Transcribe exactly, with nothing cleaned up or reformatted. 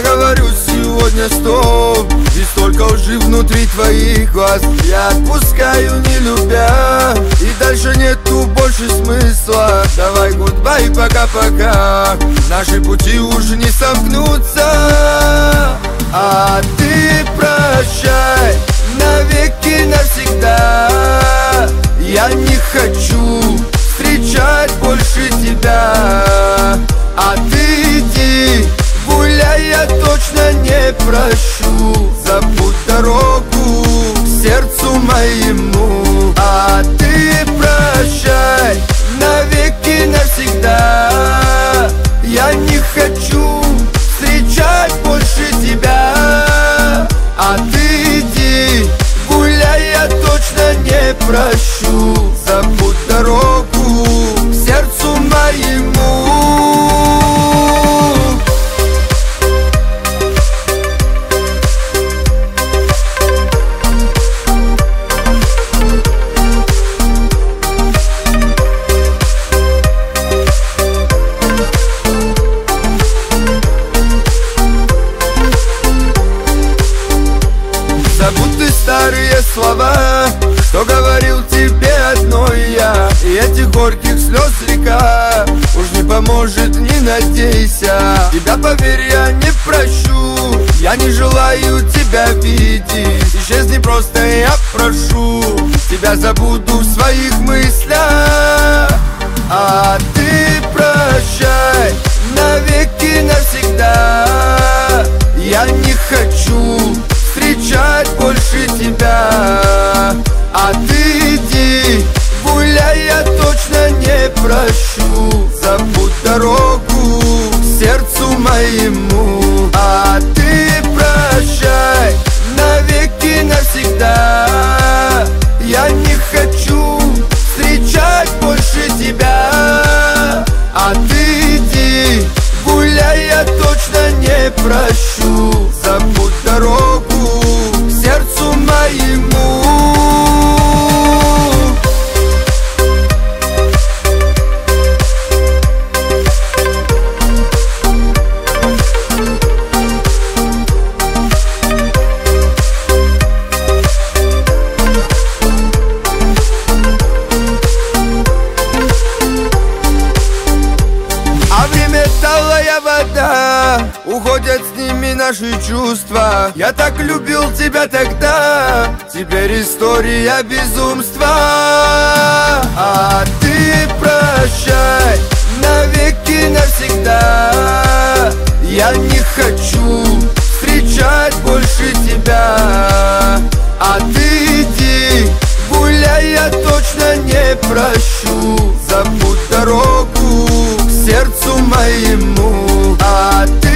говорю сегодня стоп. Здесь столько лжи внутри твоих глаз. Я отпускаю, не любя, и дальше нету больше смысла. Давай гудбай, пока-пока. Наши пути уже не сомкнутся. А ты прощай навеки, навсегда. Я не хочу встречать больше тебя. А ты иди гуляй, я точно не прощу. Забудь дорогу к сердцу моему. А ты прощай навеки, навсегда. Я не хочу встречать больше тебя. А ты иди гуляй, я точно не прощу. Забудь дорогу к сердцу моему. Забудь ты старые слова, что говорил тебе одной я. И этих горьких слез река уж не поможет, не надейся. Тебя, поверь, я не прощу. Я не желаю тебя видеть. Исчезни просто, я прошу. Тебя забуду в своих мыслях. А ты прощай навеки, навсегда. Я не хочу встречать больше тебя. А ты иди гуляй, я точно не прощу. Забудь дорогу к сердцу моему. А ты прощай навеки, навсегда. Я не хочу встречать больше тебя. А ты иди гуляй, я точно не прощу. Забудь дорогу к сердцу моему. Талая вода, уходят с ними наши чувства. Я так любил тебя тогда, теперь история безумства. А ты прощай навеки, навсегда. Я не хочу встречать больше тебя. А ты иди гуляй, я точно не прощу. Забудь дорогу к сердцу моему. А ты